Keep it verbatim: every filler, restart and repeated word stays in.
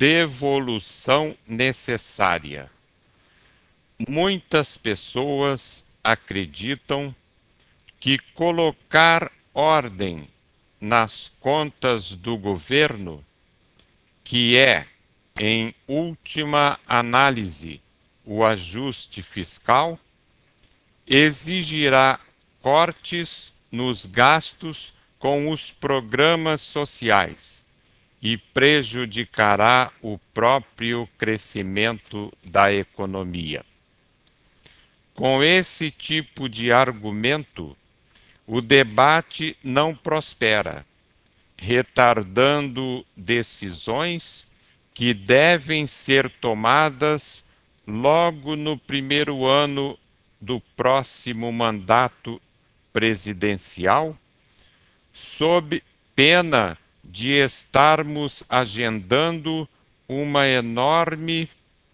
devolução necessária. Muitas pessoas acreditam que colocar ordem nas contas do governo, que é, em última análise, o ajuste fiscal, exigirá cortes nos gastos com os programas sociais e prejudicará o próprio crescimento da economia. Com esse tipo de argumento, o debate não prospera, retardando decisões que devem ser tomadas logo no primeiro ano do próximo mandato presidencial, sob pena de estarmos agendando uma enorme